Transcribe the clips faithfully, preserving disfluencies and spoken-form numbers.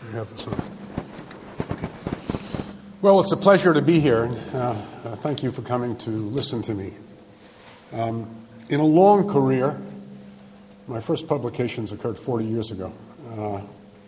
You have this on. Well, it's a pleasure to be here. Uh, uh, thank you for coming to listen to me. Um, in a long career, my first publications occurred forty years ago. Uh,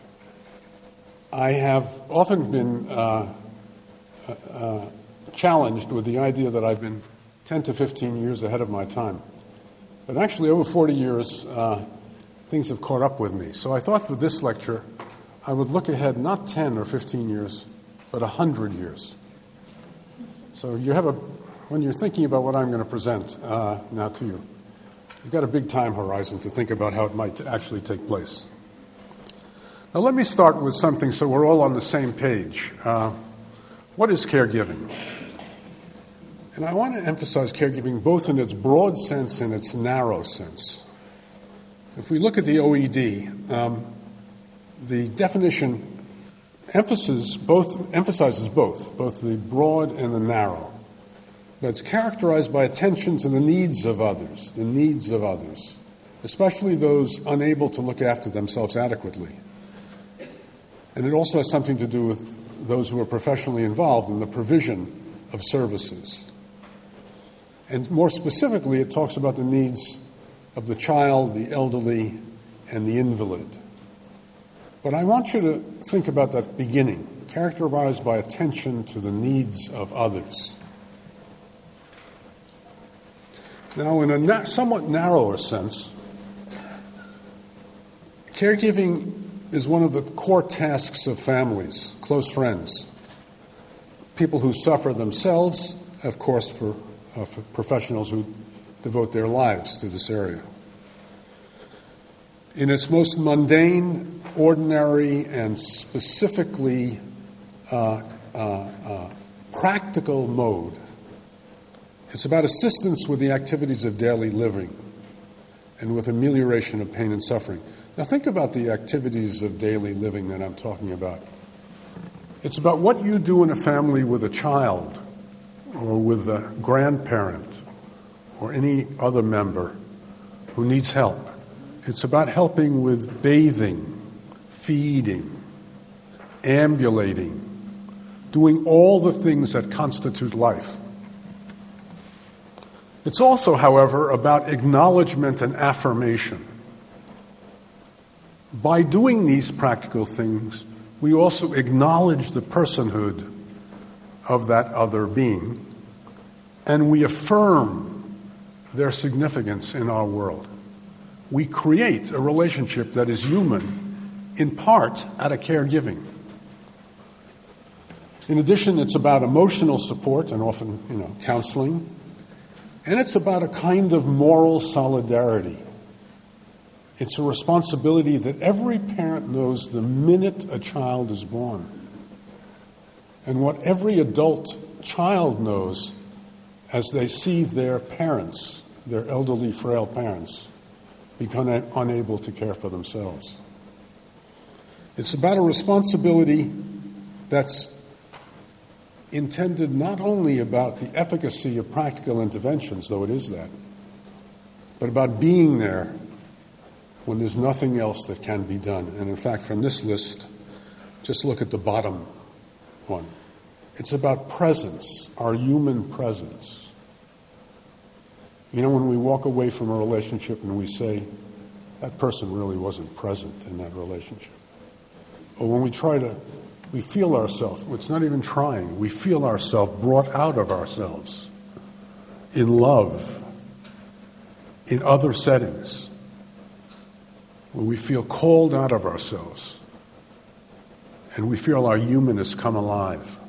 I have often been uh, uh, challenged with the idea that I've been ten to fifteen years ahead of my time. But actually, over forty years, uh, things have caught up with me. So I thought for this lecture, I would look ahead not ten or fifteen years, but one hundred years. So you have a, when you're thinking about what I'm going to present uh, now to you, you've got a big time horizon to think about how it might actually take place. Now let me start with something so we're all on the same page. Uh, what is caregiving? And I want to emphasize caregiving both in its broad sense and its narrow sense. If we look at the O E D, um, the definition emphasis both, emphasizes both, both the broad and the narrow. But it's characterized by attention to the needs of others, the needs of others, especially those unable to look after themselves adequately. And it also has something to do with those who are professionally involved in the provision of services. And more specifically, it talks about the needs of the child, the elderly, and the invalid. But I want you to think about that beginning, characterized by attention to the needs of others. Now, in a na- somewhat narrower sense, caregiving is one of the core tasks of families, close friends, people who suffer themselves, of course, for, uh, for professionals who devote their lives to this area. In its most mundane, ordinary, and specifically uh, uh, uh, practical mode, it's about assistance with the activities of daily living and with amelioration of pain and suffering. Now think about the activities of daily living that I'm talking about. It's about what you do in a family with a child or with a grandparent or any other member who needs help. It's about helping with bathing, feeding, ambulating, doing all the things that constitute life. It's also, however, about acknowledgement and affirmation. By doing these practical things, we also acknowledge the personhood of that other being, and we affirm their significance in our world. We create a relationship that is human, in part out of caregiving. In addition, it's about emotional support and often, you know, counseling. And it's about a kind of moral solidarity. It's a responsibility that every parent knows the minute a child is born. And what every adult child knows as they see their parents, their elderly, frail parents, become unable to care for themselves. It's about a responsibility that's intended not only about the efficacy of practical interventions, though it is that, but about being there when there's nothing else that can be done. And in fact, from this list, just look at the bottom one. It's about presence, our human presence. You know, when we walk away from a relationship and we say, that person really wasn't present in that relationship. Or when we try to, we feel ourselves, it's not even trying, we feel ourselves brought out of ourselves in love, in other settings, where we feel called out of ourselves and we feel our humanness come alive.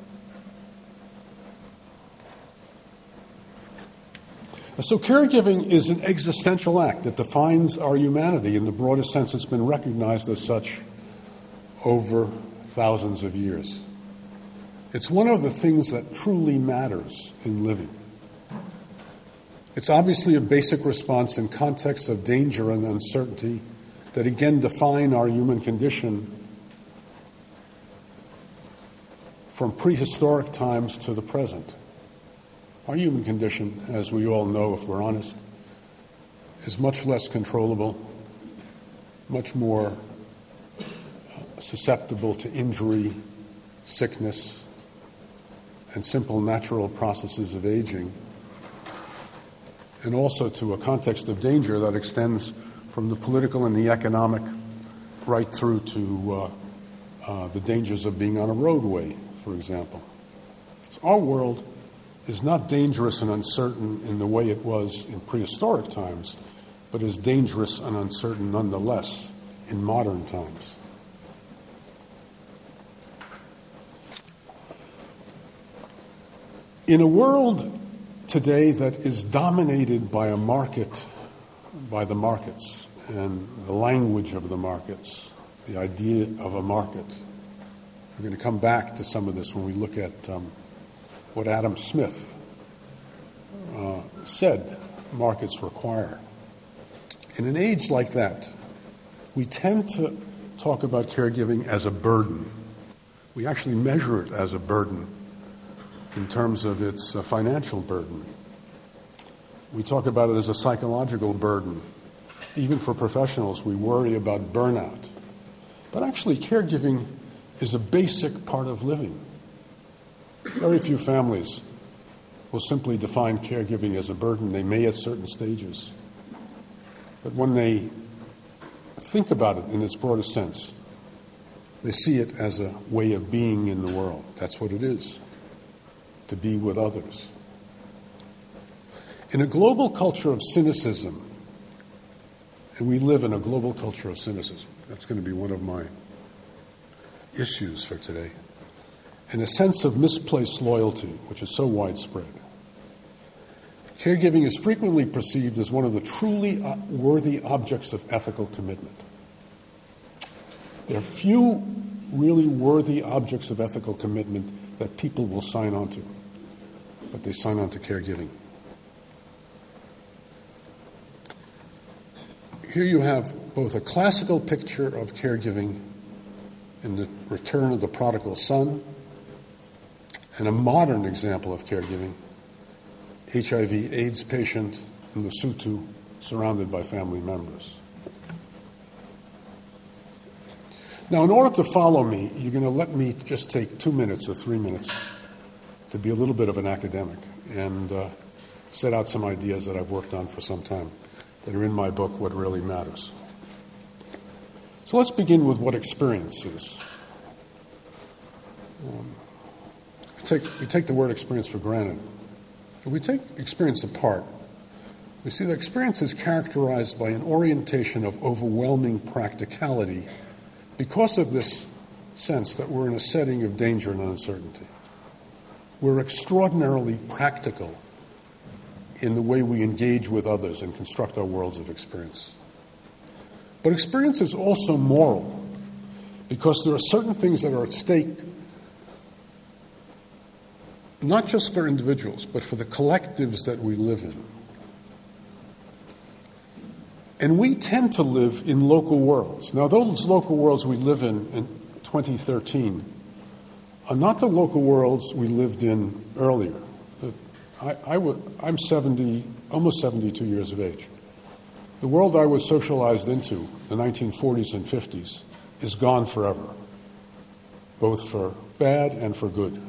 So caregiving is an existential act that defines our humanity in the broadest sense. It's been recognized as such over thousands of years. It's one of the things that truly matters in living. It's obviously a basic response in context of danger and uncertainty that again define our human condition from prehistoric times to the present. Our human condition, as we all know if we're honest, is much less controllable, much more susceptible to injury, sickness, and simple natural processes of aging, and also to a context of danger that extends from the political and the economic right through to uh, uh, the dangers of being on a roadway, for example. So our world is not dangerous and uncertain in the way it was in prehistoric times, but is dangerous and uncertain nonetheless in modern times. In a world today that is dominated by a market, by the markets and the language of the markets, the idea of a market, we're going to come back to some of this when we look at um, what Adam Smith uh, said markets require. In an age like that, we tend to talk about caregiving as a burden. We actually measure it as a burden in terms of its uh, financial burden. We talk about it as a psychological burden. Even for professionals, we worry about burnout. But actually, caregiving is a basic part of living. Very few families will simply define caregiving as a burden. They may at certain stages. But when they think about it in its broadest sense, they see it as a way of being in the world. That's what it is, to be with others. In a global culture of cynicism, and we live in a global culture of cynicism, that's going to be one of my issues for today, and a sense of misplaced loyalty, which is so widespread. Caregiving is frequently perceived as one of the truly worthy objects of ethical commitment. There are few really worthy objects of ethical commitment that people will sign on to, but they sign on to caregiving. Here you have both a classical picture of caregiving in the return of the prodigal son and a modern example of caregiving, H I V AIDS patient in Lesotho surrounded by family members. Now, in order to follow me, you're going to let me just take two minutes or three minutes to be a little bit of an academic and uh, set out some ideas that I've worked on for some time that are in my book, What Really Matters. So let's begin with what experience is. Um, we, take, we take the word experience for granted. If we take experience apart, we see that experience is characterized by an orientation of overwhelming practicality because of this sense that we're in a setting of danger and uncertainty. We're extraordinarily practical in the way we engage with others and construct our worlds of experience. But experience is also moral because there are certain things that are at stake, not just for individuals, but for the collectives that we live in. And we tend to live in local worlds. Now, those local worlds we live in in twenty thirteen are not the local worlds we lived in earlier. I, I w- I'm seventy, almost seventy-two years of age. The world I was socialized into, the nineteen forties and fifties, is gone forever, both for bad and for good.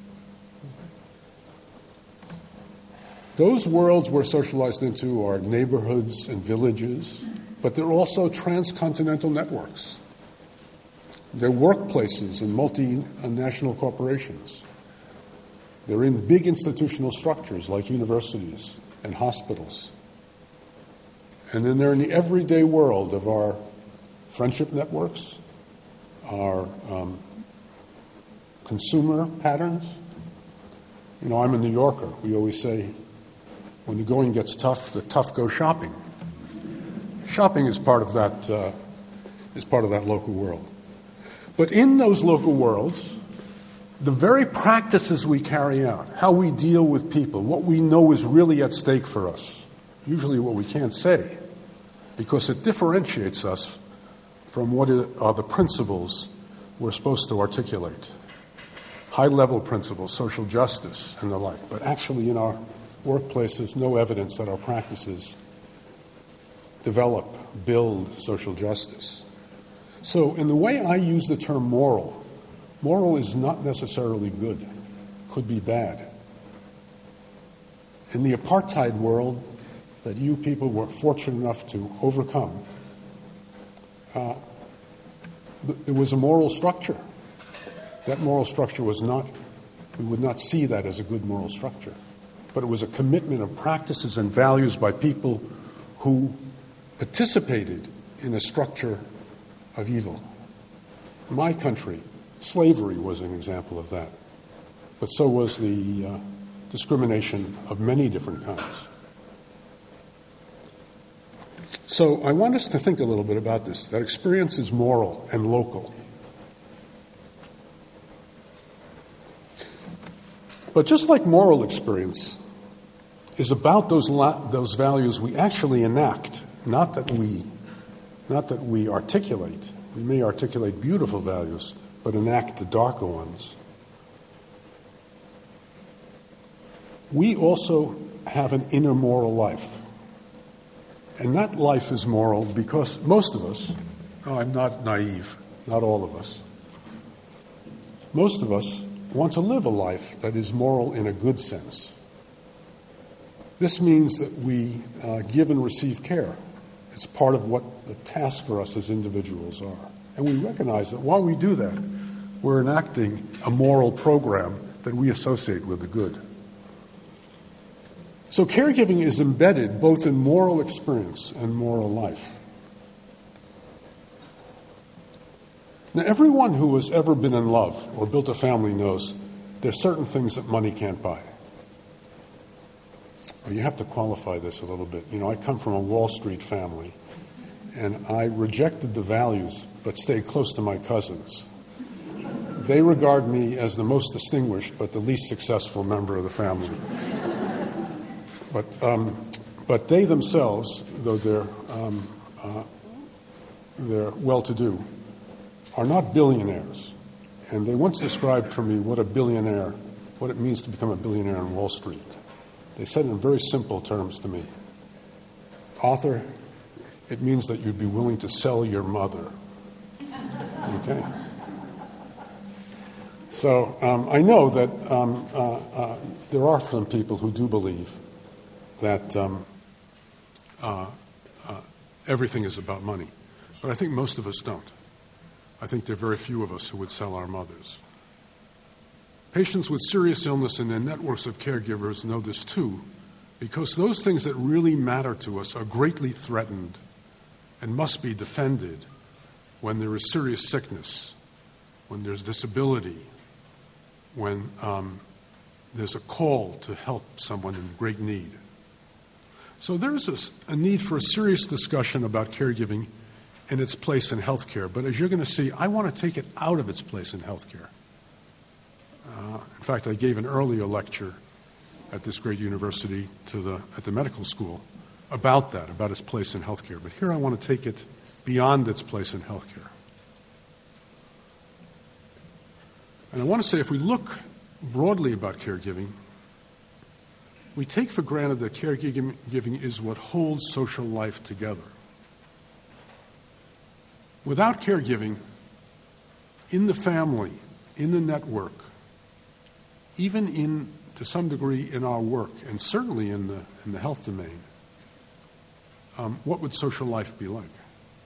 Those worlds we're socialized into are neighborhoods and villages, but they're also transcontinental networks. They're workplaces and multinational corporations. They're in big institutional structures like universities and hospitals. And then they're in the everyday world of our friendship networks, our um, consumer patterns. You know, I'm a New Yorker. We always say, when the going gets tough, the tough go shopping. Shopping is part of that, uh, is part of that local world. But in those local worlds, the very practices we carry out, how we deal with people, what we know is really at stake for us, usually what we can't say, because it differentiates us from what are the principles we're supposed to articulate. High-level principles, social justice, and the like. But actually in our workplaces, no evidence that our practices develop, build social justice. So in the way I use the term moral, moral is not necessarily good, could be bad. In the apartheid world that you people were fortunate enough to overcome, uh, th- there was a moral structure. That moral structure was not, we would not see that as a good moral structure, but it was a commitment of practices and values by people who participated in a structure of evil. In my country, slavery was an example of that, but so was the uh, discrimination of many different kinds. So I want us to think a little bit about this, that experience is moral and local. But just like moral experience is about those la- those values we actually enact, not that we not that we articulate. We may articulate beautiful values, but enact the darker ones. We also have an inner moral life. And that life is moral because most of us, oh, I'm not naive, not all of us, most of us want to live a life that is moral in a good sense. This means that we uh, give and receive care. It's part of what the task for us as individuals are. And we recognize that while we do that, we're enacting a moral program that we associate with the good. So caregiving is embedded both in moral experience and moral life. Now, everyone who has ever been in love or built a family knows there's certain things that money can't buy. Well, you have to qualify this a little bit. You know, I come from a Wall Street family, and I rejected the values but stayed close to my cousins. They regard me as the most distinguished but the least successful member of the family. But um, but they themselves, though they're um, uh, they're well-to-do, are not billionaires. And they once described for me what a billionaire, what it means to become a billionaire on Wall Street. They said in very simple terms to me, Arthur, it means that you'd be willing to sell your mother. Okay. So um, I know that um, uh, uh, there are some people who do believe that um, uh, uh, everything is about money. But I think most of us don't. I think there are very few of us who would sell our mothers. Patients with serious illness and their networks of caregivers know this too, because those things that really matter to us are greatly threatened and must be defended when there is serious sickness, when there's disability, when um, there's a call to help someone in great need. So there's a, a need for a serious discussion about caregiving and its place in healthcare. But as you're going to see, I want to take it out of its place in healthcare. Uh, in fact, I gave an earlier lecture at this great university to the at the medical school about that, about its place in healthcare. But here I want to take it beyond its place in healthcare. And I want to say, if we look broadly about caregiving, we take for granted that caregiving is what holds social life together. Without caregiving, in the family, in the network, even in, to some degree, in our work, and certainly in the in the health domain, um, what would social life be like?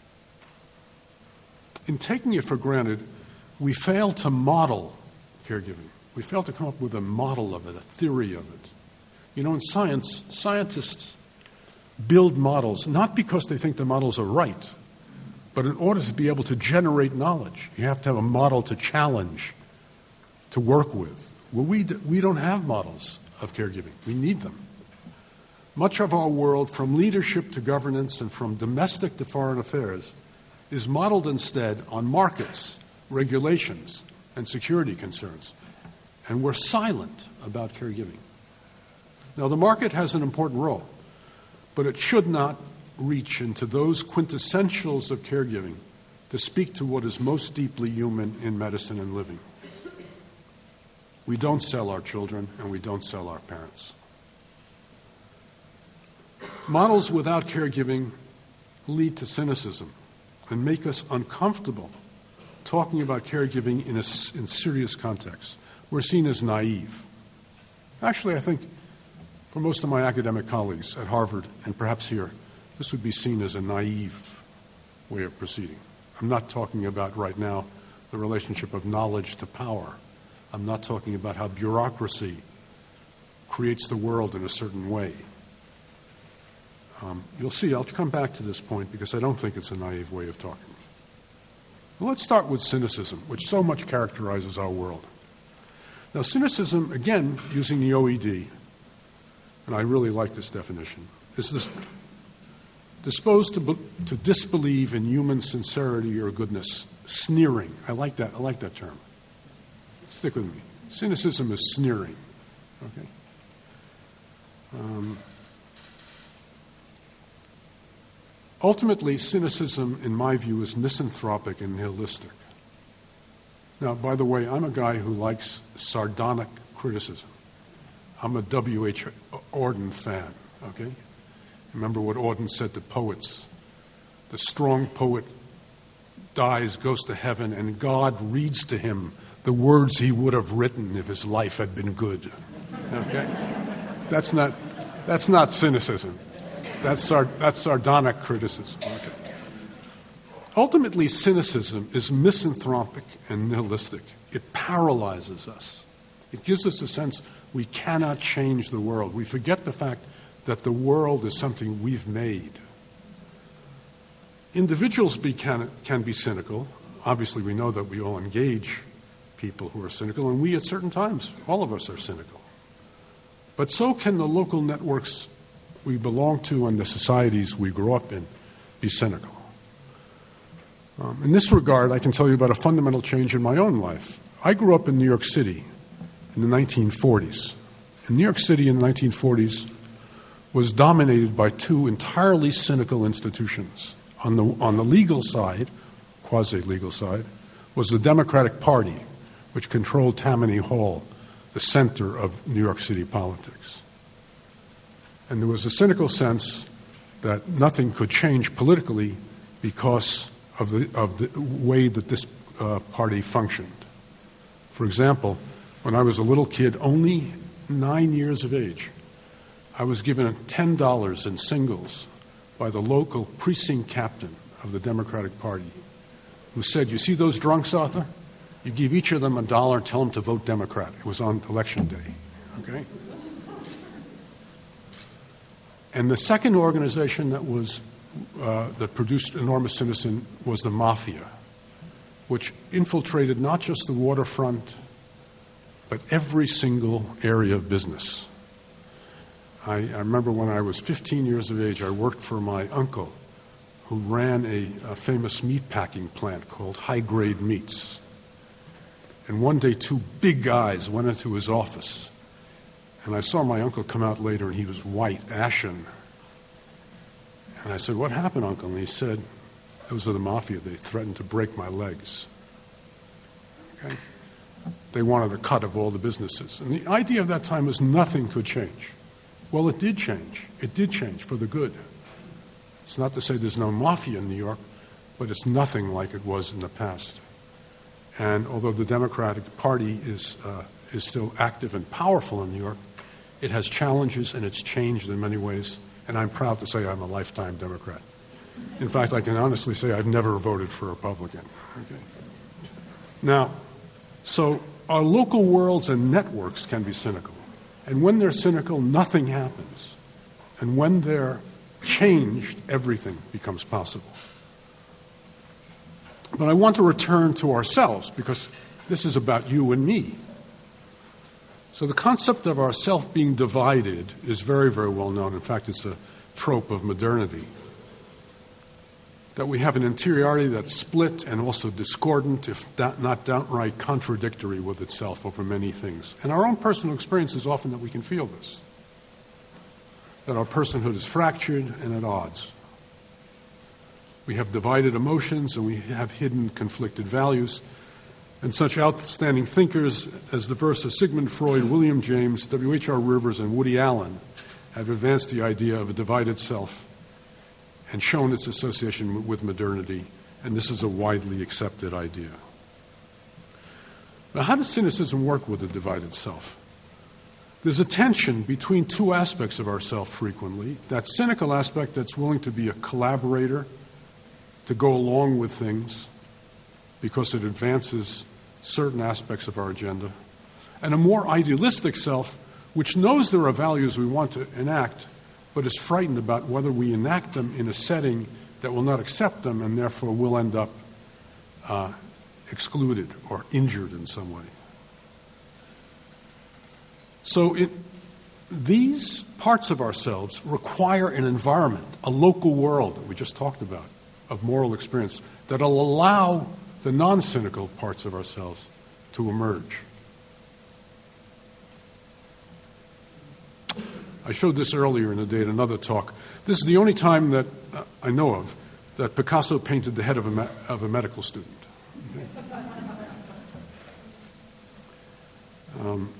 In taking it for granted, we fail to model caregiving. We fail to come up with a model of it, a theory of it. You know, in science, scientists build models not because they think the models are right, but in order to be able to generate knowledge. You have to have a model to challenge, to work with. Well, we, d- we don't have models of caregiving. We need them. Much of our world, from leadership to governance and from domestic to foreign affairs, is modeled instead on markets, regulations, and security concerns. And we're silent about caregiving. Now, the market has an important role, but it should not reach into those quintessentials of caregiving to speak to what is most deeply human in medicine and living. We don't sell our children, and we don't sell our parents. Models without caregiving lead to cynicism. and make us uncomfortable talking about caregiving in a in serious context. We're seen as naive. Actually, I think for most of my academic colleagues at Harvard and perhaps here, this would be seen as a naive way of proceeding. I'm not talking about right now the relationship of knowledge to power. I'm not talking about how bureaucracy creates the world in a certain way. Um, you'll see, I'll come back to this point because I don't think it's a naive way of talking. Well, let's start with cynicism, which so much characterizes our world. Now, cynicism, again, using the O E D, and I really like this definition, is this disposed to, be, to disbelieve in human sincerity or goodness, sneering. I like that. I like that term. Stick with me. Cynicism is sneering. Okay. Um, ultimately, cynicism, in my view, is misanthropic and nihilistic. Now, by the way, I'm a guy who likes sardonic criticism. I'm a W H Auden fan, okay? Remember what Auden said to poets. The strong poet dies, goes to heaven, and God reads to him the words he would have written if his life had been good. Okay? That's not, that's not cynicism. That's, sard- that's sardonic criticism. Okay. Ultimately, cynicism is misanthropic and nihilistic. It paralyzes us. It gives us a sense we cannot change the world. We forget the fact that the world is something we've made. Individuals be, can, can be cynical. Obviously, we know that we all engage people who are cynical, and we at certain times, all of us are cynical. But so can the local networks we belong to and the societies we grew up in be cynical. Um, in this regard, I can tell you about a fundamental change in my own life. I grew up in New York City in the nineteen forties. In New York City in the nineteen forties was dominated by two entirely cynical institutions. On the, on the legal side, quasi-legal side, was the Democratic Party, which controlled Tammany Hall, the center of New York City politics. And there was a cynical sense that nothing could change politically because of the, of the way that this uh, party functioned. For example, when I was a little kid, only nine years of age, I was given ten dollars in singles by the local precinct captain of the Democratic Party, who said, "You see those drunks, Arthur? You give each of them a dollar and tell them to vote Democrat." It was on election day, okay? And the second organization that was uh, that produced enormous cynicism was the mafia, which infiltrated not just the waterfront, but every single area of business. I, I remember when I was fifteen years of age, I worked for my uncle, who ran a, a famous meat packing plant called High Grade Meats. And one day, two big guys went into his office, and I saw my uncle come out later, and he was white, ashen. And I said, "What happened, Uncle?" And he said, "Those are the mafia. They threatened to break my legs." Okay? They wanted a cut of all the businesses. And the idea of that time was nothing could change. Well, it did change. It did change for the good. It's not to say there's no mafia in New York, but it's nothing like it was in the past. And although the Democratic Party is uh, is still active and powerful in New York, it has challenges and it's changed in many ways. And I'm proud to say I'm a lifetime Democrat. In fact, I can honestly say I've never voted for a Republican. Okay. Now, so our local worlds and networks can be cynical. And when they're cynical, nothing happens. And when they're changed, everything becomes possible. But I want to return to ourselves because this is about you and me. So the concept of ourself being divided is very, very well known. In fact, it's a trope of modernity. That we have an interiority that's split and also discordant, if not downright contradictory with itself over many things. And our own personal experience is often that we can feel this. That our personhood is fractured and at odds. We have divided emotions and we have hidden conflicted values. And such outstanding thinkers as the verse of Sigmund Freud, William James, W H R Rivers, and Woody Allen have advanced the idea of a divided self and shown its association with modernity and this is a widely accepted idea. Now, how does cynicism work with a divided self? There's a tension between two aspects of ourself frequently. That cynical aspect that's willing to be a collaborator, to go along with things because it advances certain aspects of our agenda, and a more idealistic self which knows there are values we want to enact but is frightened about whether we enact them in a setting that will not accept them and therefore will end up uh, excluded or injured in some way. So it, these parts of ourselves require an environment, a local world that we just talked about, of moral experience that will allow the non-cynical parts of ourselves to emerge. I showed this earlier in the day at another talk. This is the only time that uh, I know of that Picasso painted the head of a, me- of a medical student. Okay. Um,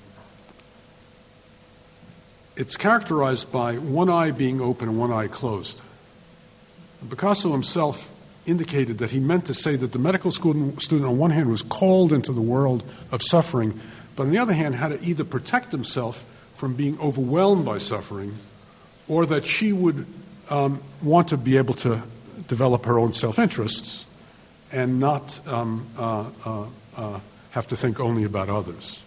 it's characterized by one eye being open and one eye closed. And Picasso himself indicated that he meant to say that the medical student, student on one hand was called into the world of suffering, but on the other hand had to either protect himself from being overwhelmed by suffering, or that she would um, want to be able to develop her own self-interests and not um, uh, uh, uh, have to think only about others.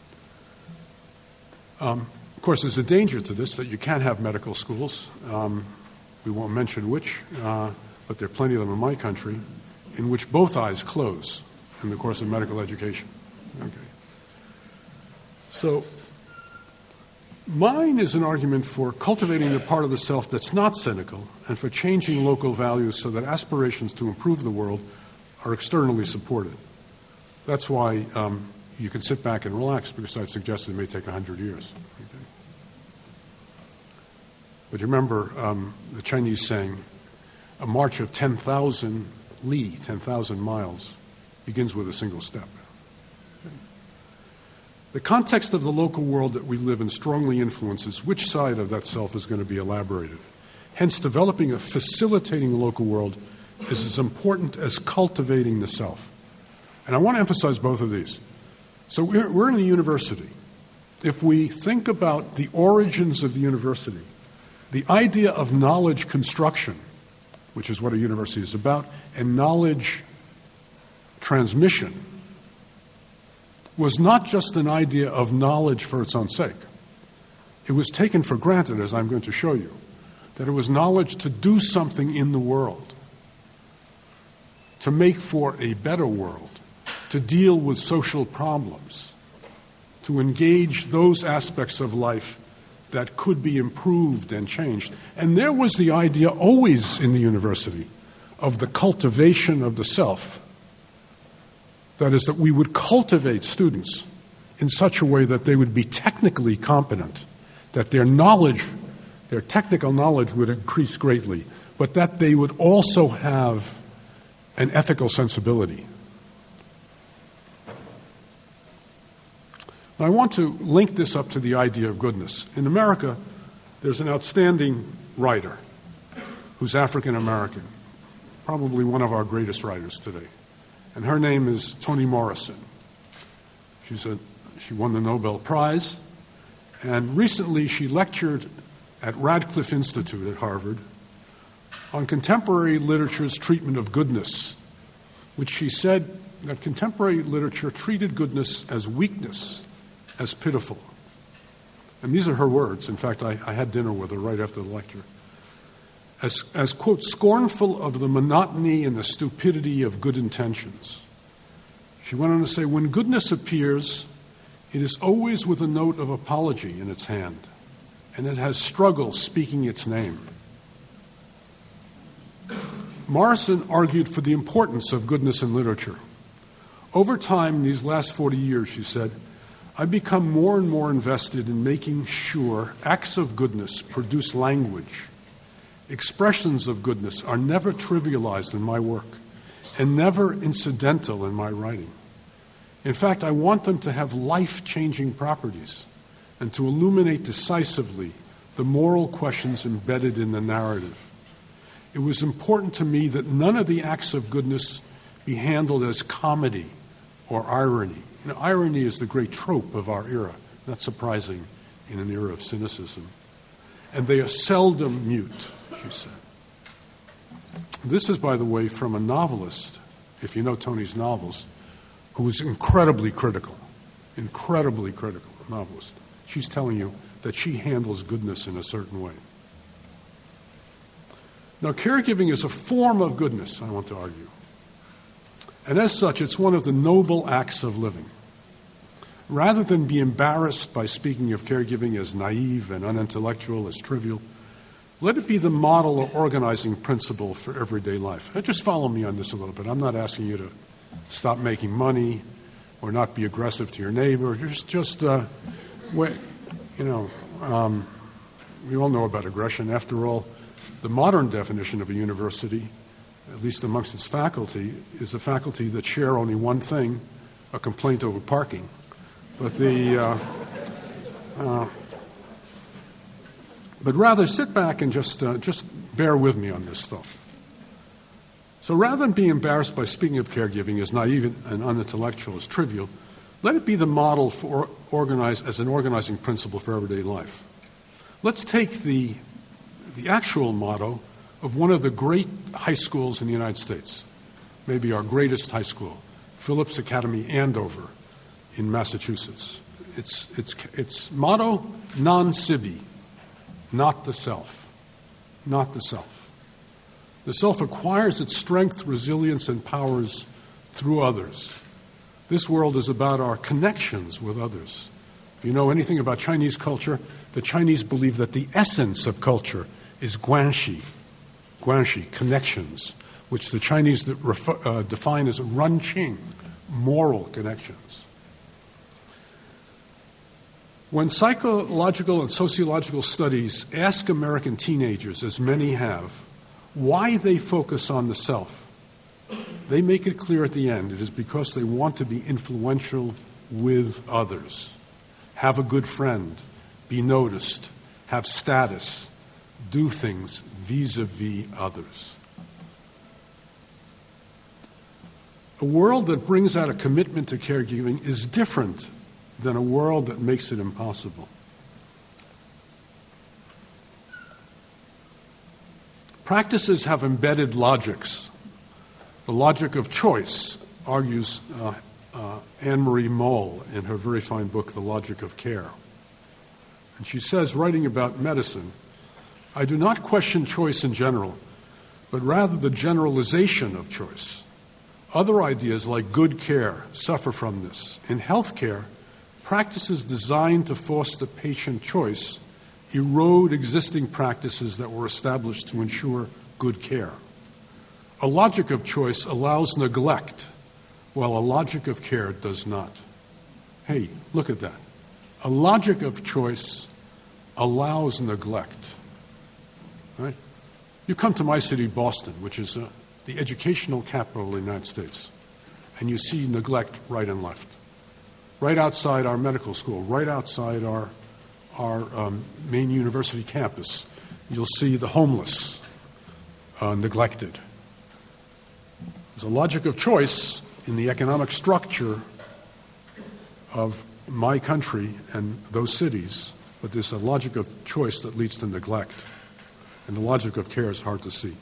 Um, of course, there's a danger to this, that you can't have medical schools. Um, we won't mention which, uh, but there are plenty of them in my country, in which both eyes close in the course of medical education. Okay. So, mine is an argument for cultivating the part of the self that's not cynical and for changing local values so that aspirations to improve the world are externally supported. That's why um, you can sit back and relax, because I've suggested it may take one hundred years. Okay. But you remember um, the Chinese saying, a march of ten thousand li, ten thousand miles, begins with a single step. The context of the local world that we live in strongly influences which side of that self is going to be elaborated. Hence, developing a facilitating local world is as important as cultivating the self. And I want to emphasize both of these. So we're, we're in a university. If we think about the origins of the university, the idea of knowledge construction, which is what a university is about, and knowledge transmission, was not just an idea of knowledge for its own sake. It was taken for granted, as I'm going to show you, that it was knowledge to do something in the world, to make for a better world, to deal with social problems, to engage those aspects of life that could be improved and changed. And there was the idea always in the university of the cultivation of the self. That is, that we would cultivate students in such a way that they would be technically competent, that their knowledge, their technical knowledge would increase greatly, but that they would also have an ethical sensibility. Now, I want to link this up to the idea of goodness. In America, there's an outstanding writer who's African American, probably one of our greatest writers today. And her name is Toni Morrison. She's a, she won the Nobel Prize, and recently she lectured at Radcliffe Institute at Harvard on contemporary literature's treatment of goodness, which she said that contemporary literature treated goodness as weakness, as pitiful. And these are her words. In fact, I, I had dinner with her right after the lecture. As, as, quote, scornful of the monotony and the stupidity of good intentions. She went on to say, when goodness appears, it is always with a note of apology in its hand, and it has struggle speaking its name. Morrison argued for the importance of goodness in literature. Over time, in these last forty years, she said, I've become more and more invested in making sure acts of goodness produce language. Expressions of goodness are never trivialized in my work and never incidental in my writing. In fact, I want them to have life-changing properties and to illuminate decisively the moral questions embedded in the narrative. It was important to me that none of the acts of goodness be handled as comedy or irony. You know, irony is the great trope of our era, not surprising in an era of cynicism. And they are seldom mute, she said. This is, by the way, from a novelist, if you know Tony's novels, who is incredibly critical, incredibly critical novelist. She's telling you that she handles goodness in a certain way. Now, caregiving is a form of goodness, I want to argue. And as such, it's one of the noble acts of living. Rather than be embarrassed by speaking of caregiving as naive and unintellectual, as trivial, let it be the model or organizing principle for everyday life. And just follow me on this a little bit. I'm not asking you to stop making money or not be aggressive to your neighbor. Just, just uh, wait, you know, um, we all know about aggression. After all, the modern definition of a university, at least amongst its faculty, is a faculty that share only one thing, a complaint over parking. But the, uh, uh, but rather sit back and just uh, just bear with me on this stuff. So rather than be embarrassed by speaking of caregiving as naive and unintellectual, as trivial, let it be the model for organize as an organizing principle for everyday life. Let's take the the actual motto of one of the great high schools in the United States, maybe our greatest high school, Phillips Academy, Andover, in Massachusetts. Its, its, its motto, non sibi, not the self, not the self. The self acquires its strength, resilience, and powers through others. This world is about our connections with others. If you know anything about Chinese culture, the Chinese believe that the essence of culture is guanxi, guanxi, connections, which the Chinese refer, uh, define as renqing, moral connections. When psychological and sociological studies ask American teenagers, as many have, why they focus on the self, they make it clear at the end it is because they want to be influential with others, have a good friend, be noticed, have status, do things vis-a-vis others. A world that brings out a commitment to caregiving is different than a world that makes it impossible. Practices have embedded logics. The logic of choice, argues uh, uh, Anne-Marie Moll in her very fine book, The Logic of Care. And she says, writing about medicine, I do not question choice in general, but rather the generalization of choice. Other ideas like good care suffer from this. In healthcare, practices designed to foster patient choice erode existing practices that were established to ensure good care. A logic of choice allows neglect, while a logic of care does not. Hey, look at that. A logic of choice allows neglect. Right? You come to my city, Boston, which is uh, the educational capital of the United States, and you see neglect right and left. Right outside our medical school, right outside our, our um, main university campus, you'll see the homeless uh, neglected. There's a logic of choice in the economic structure of my country and those cities, but there's a logic of choice that leads to neglect. And the logic of care is hard to see.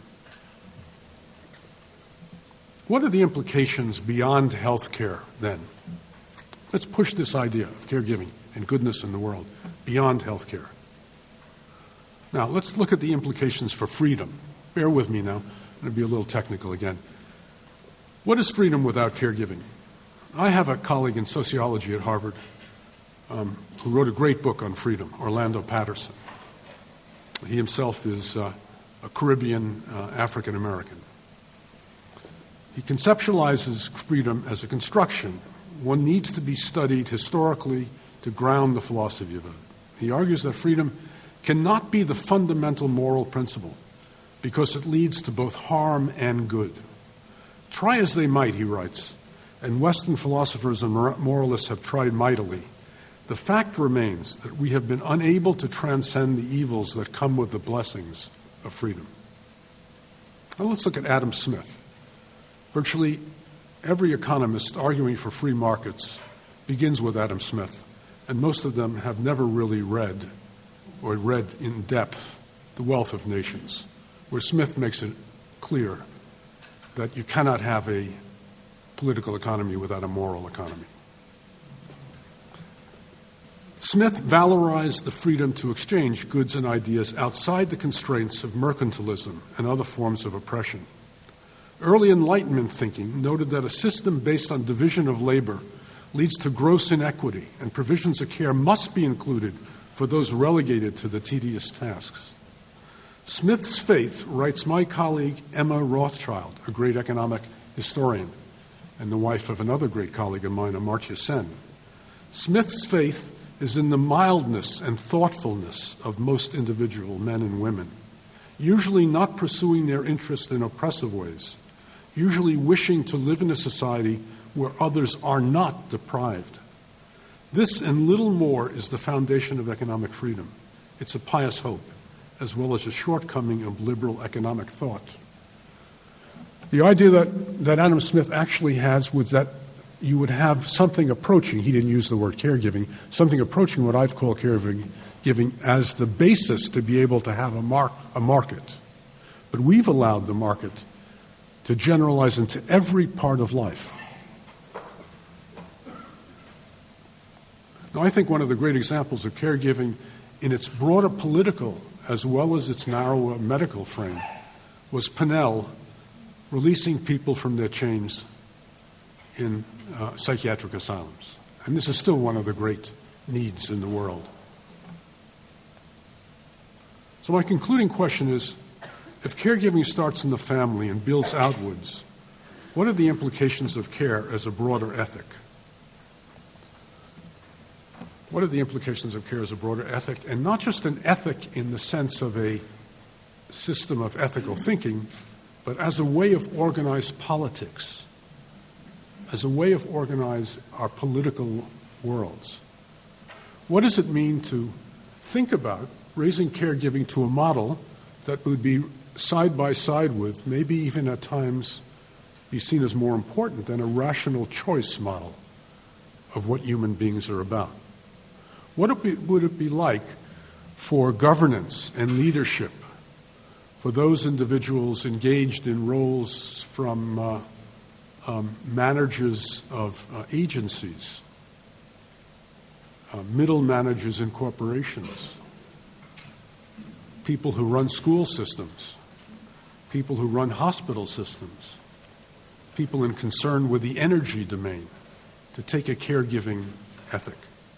What are the implications beyond health care, then? Let's push this idea of caregiving and goodness in the world beyond health care. Now, let's look at the implications for freedom. Bear with me now. I'm going to be a little technical again. What is freedom without caregiving? I have a colleague in sociology at Harvard um, who wrote a great book on freedom, Orlando Patterson. He himself is uh, a Caribbean uh, African American. He conceptualizes freedom as a construction. One needs to be studied historically to ground the philosophy of it. He argues that freedom cannot be the fundamental moral principle because it leads to both harm and good. Try as they might, he writes, and Western philosophers and moralists have tried mightily, the fact remains that we have been unable to transcend the evils that come with the blessings of freedom. Now let's look at Adam Smith. Virtually every economist arguing for free markets begins with Adam Smith, and most of them have never really read or read in depth The Wealth of Nations, where Smith makes it clear that you cannot have a political economy without a moral economy. Smith valorized the freedom to exchange goods and ideas outside the constraints of mercantilism and other forms of oppression. Early Enlightenment thinking noted that a system based on division of labor leads to gross inequity, and provisions of care must be included for those relegated to the tedious tasks. Smith's faith, writes my colleague Emma Rothschild, a great economic historian, and the wife of another great colleague of mine, Amartya Sen. Smith's faith is in the mildness and thoughtfulness of most individual men and women, usually not pursuing their interest in oppressive ways, usually wishing to live in a society where others are not deprived. This and little more is the foundation of economic freedom. It's a pious hope, as well as a shortcoming of liberal economic thought. The idea that, that Adam Smith actually has was that you would have something approaching, he didn't use the word caregiving, something approaching what I've called caregiving giving as the basis to be able to have a, mar- a market. But we've allowed the market to generalize into every part of life. Now, I think one of the great examples of caregiving in its broader political as well as its narrower medical frame was Pinnell releasing people from their chains in uh, psychiatric asylums. And this is still one of the great needs in the world. So my concluding question is, if caregiving starts in the family and builds outwards, what are the implications of care as a broader ethic? What are the implications of care as a broader ethic? And not just an ethic in the sense of a system of ethical thinking, but as a way of organized politics, as a way of organizing our political worlds. What does it mean to think about raising caregiving to a model that would be side by side with, maybe even at times be seen as more important than a rational choice model of what human beings are about? What it be, would it be like for governance and leadership, for those individuals engaged in roles from uh, um, managers of uh, agencies, uh, middle managers in corporations, people who run school systems, people who run hospital systems, people in concern with the energy domain, to take a caregiving ethic?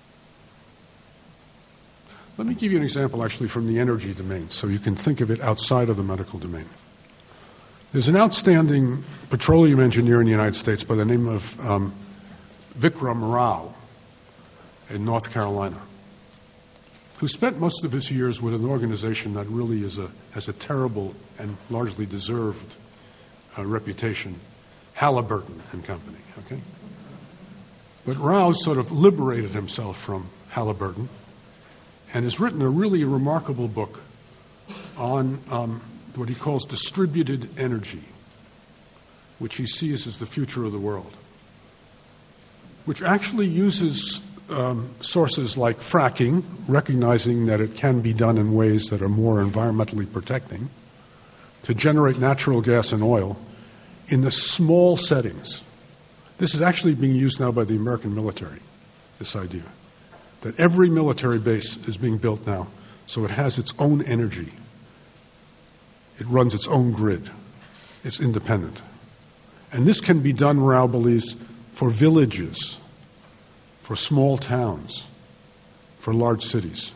Let me give you an example, actually, from the energy domain, so you can think of it outside of the medical domain. There's an outstanding petroleum engineer in the United States by the name of um, Vikram Rao in North Carolina, who spent most of his years with an organization that really is a, has a terrible and largely deserved uh, reputation, Halliburton and Company. Okay? But Rao sort of liberated himself from Halliburton and has written a really remarkable book on um, what he calls distributed energy, which he sees as the future of the world, which actually uses um, sources like fracking, recognizing that it can be done in ways that are more environmentally protecting, to generate natural gas and oil in the small settings. This is actually being used now by the American military, this idea, that every military base is being built now so it has its own energy. It runs its own grid. It's independent. And this can be done, Rao believes, for villages, for small towns, for large cities.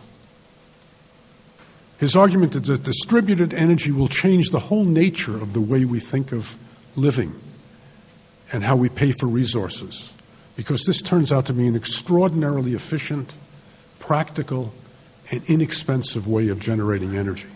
His argument is that distributed energy will change the whole nature of the way we think of living and how we pay for resources, because this turns out to be an extraordinarily efficient, practical, and inexpensive way of generating energy.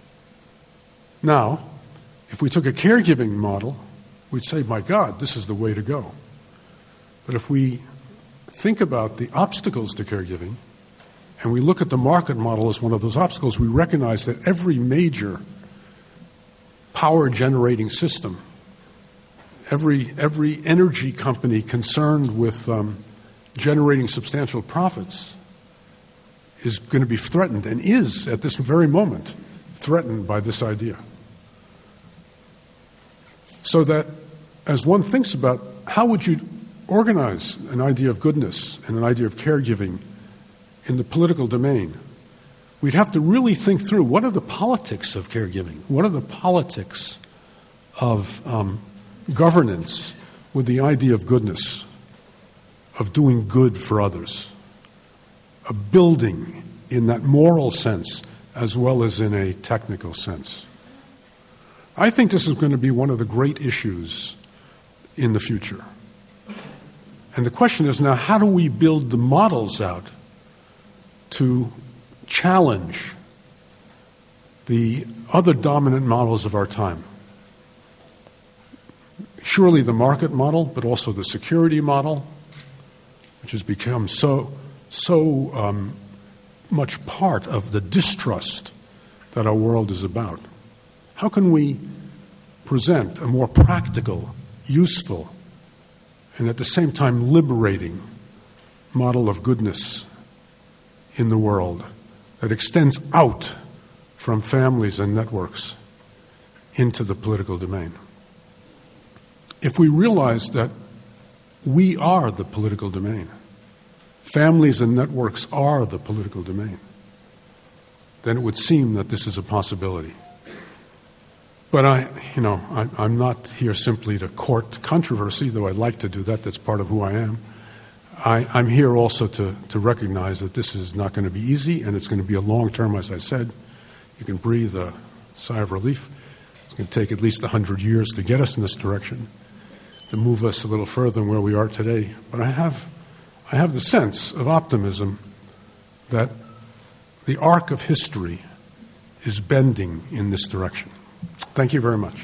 Now, if we took a caregiving model, we'd say, my God, this is the way to go. But if we think about the obstacles to caregiving, and we look at the market model as one of those obstacles, we recognize that every major power-generating system. Every, every energy company concerned with um, generating substantial profits is going to be threatened, and is, at this very moment, threatened by this idea. So that as one thinks about how would you organize an idea of goodness and an idea of caregiving in the political domain, we'd have to really think through what are the politics of caregiving? What are the politics of um, governance with the idea of goodness, of doing good for others, of building in that moral sense as well as in a technical sense? I think this is going to be one of the great issues in the future. And the question is now, how do we build the models out to challenge the other dominant models of our time? Surely the market model, but also the security model, which has become so, so um, much part of the distrust that our world is about. How can we present a more practical, useful, and at the same time liberating model of goodness in the world that extends out from families and networks into the political domain? If we realize that we are the political domain, families and networks are the political domain, then it would seem that this is a possibility. But I, you know, I, I'm not here simply to court controversy, though I'd like to do that. That's part of who I am. I, I'm here also to, to recognize that this is not going to be easy, and it's going to be a long term, as I said. You can breathe a sigh of relief. It's going to take at least one hundred years to get us in this direction, to move us a little further than where we are today. But I have, I have the sense of optimism that the arc of history is bending in this direction. Thank you very much.